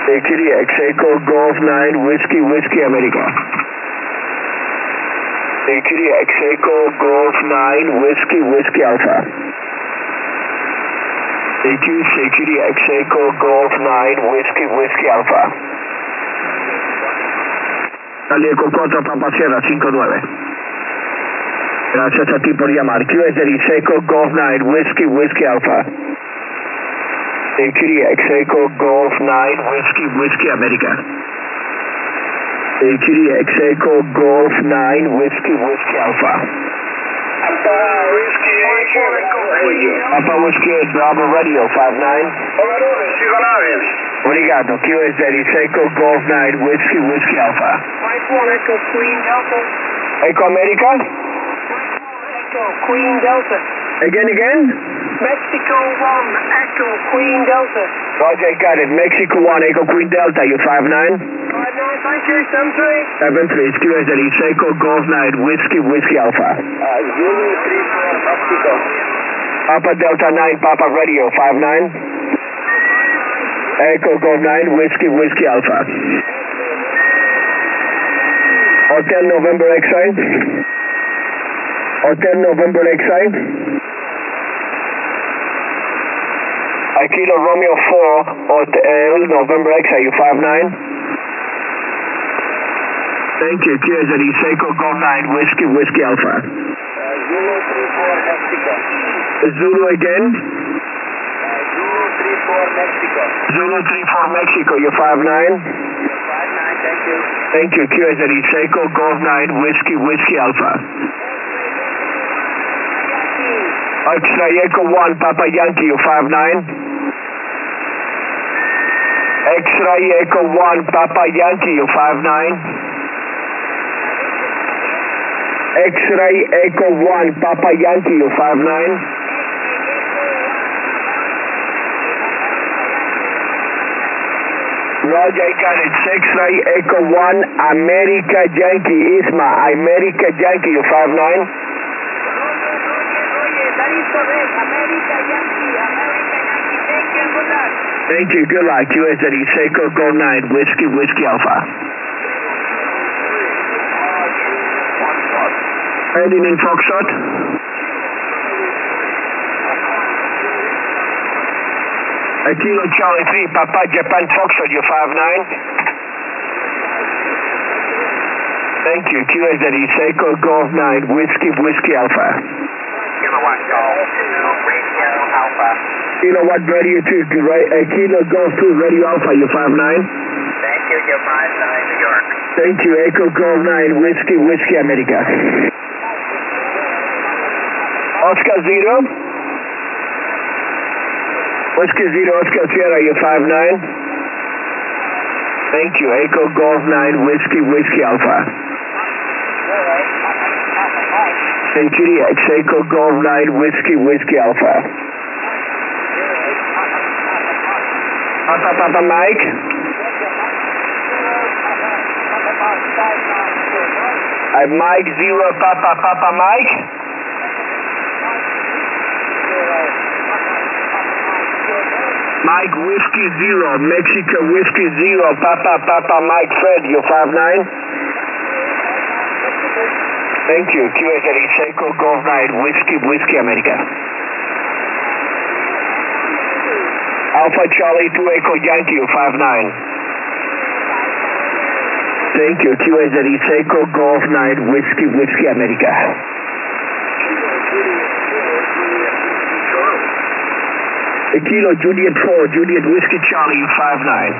AQDX, Echo Golf 9, Whiskey, Whiskey, America. AQDX, Echo Golf 9, Whiskey, Whiskey, Alpha. AQDX, Echo Golf 9, Whiskey, Whiskey, Alpha. Charlie Echo 4, Papa Sierra, 5-9. Gracias a ti por llamar. QSD, Echo Golf 9, Whiskey, Whiskey, Alpha. AQDX, Echo Golf 9, Whiskey, Whiskey, America. AQDX, Echo Golf 9, Whiskey, Whiskey, Alpha. Papa Whiskey 8, Papa Whiskey 8, Bravo Radio, 5-9. Obrigado, QSD, Echo Golf 9, Whiskey, Whiskey, Alpha. Mike 1 Echo Queen Delta. Echo America? Echo Queen Delta. Again? Mexico 1 Echo Queen Delta. Roger, got it. Mexico 1, Echo Queen Delta, you 5-9? 5-9, thank you, 7-3. 7-3, it's QSD, Echo Golf 9, Whiskey, Whiskey, Alpha. Zulu 3-4 Mexico. Papa Delta 9, Papa Radio, 5-9. Echo Golf 9, Whiskey, Whiskey, Alpha. Hotel November X-Ray. Hotel November X-Ray. Kilo Romeo 4, Hotel November X-Ray, you 5-9. Thank you, QSD, Echo Golf 9, Whiskey, Whiskey, Alpha. Zulu 3-4 Mexico. Zulu again. Zulu 3-4 Mexico. Zulu 3-4 Mexico, you 5-9. 5-9, thank you. Thank you, QSD, Echo Golf 9, Whiskey, Whiskey, Alpha. X-Ray Echo 1, Papa Yankee, you 5-9. X-Ray Echo 1, Papa Yankee, you 5-9. X-Ray Echo 1, Papa Yankee, you 5-9. Roger, got it. X-Ray Echo 1, America Yankee, Isma, America Yankee, you 5-9. Thank you, good luck. QSD, Echo Golf 9, Whiskey, Whiskey, Alpha. Ending in Foxtrot. Kilo Charlie 3, Papa Japan Foxtrot, you 5-9. Thank you, QSD, Echo Golf 9, Whiskey, Whiskey, Alpha. Kilowatt Golf 2, Radio Alpha. Kilowatt Radio 2, Kilo Golf 2, Radio Alpha, you 5-9. Thank you, you're 5-9, New York. Thank you, Echo Golf 9, Whiskey, Whiskey, America. Oscar 0. Whiskey 0, Oscar Sierra, you 5-9. Thank you, Echo Golf 9, Whiskey, Whiskey, Alpha. AQDX, Echo Golf 9, Whiskey, Whiskey, Alpha. Papa Mike. Mike 0, Papa Mike. Mike Whiskey 0, Mexico Whiskey 0, Papa Mike Fred, you 5-9. Thank you, QSD, Echo Golf 9, Whiskey, Whiskey, America. Alpha Charlie 2, Echo Yankee, you 5-9. Thank you, QSD, Echo Golf 9, Whiskey, Whiskey, America. Kilo Juliet 4, Juliet Whiskey Charlie, you 5-9.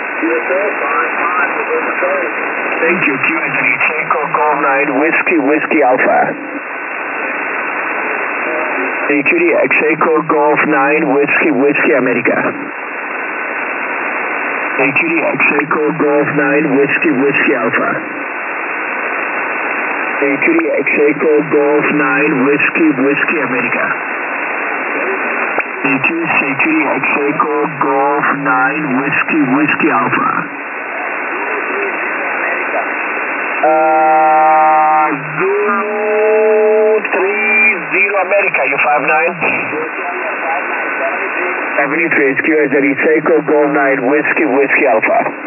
Thank you, QSD, Echo Golf 9, Whiskey, Whiskey, Alpha. AQDX, Echo Golf 9, Whiskey, Whiskey, America. AQDX, Echo Golf 9, Whiskey, Whiskey, Alpha. AQDX, Echo Golf 9, Whiskey, Whiskey, America. AQDX, Echo Golf 9, Whiskey, Whiskey, Alpha. Zulu 30 America, you 5-9. 73 is QSZ Echo, Golf 9, Whiskey Alpha.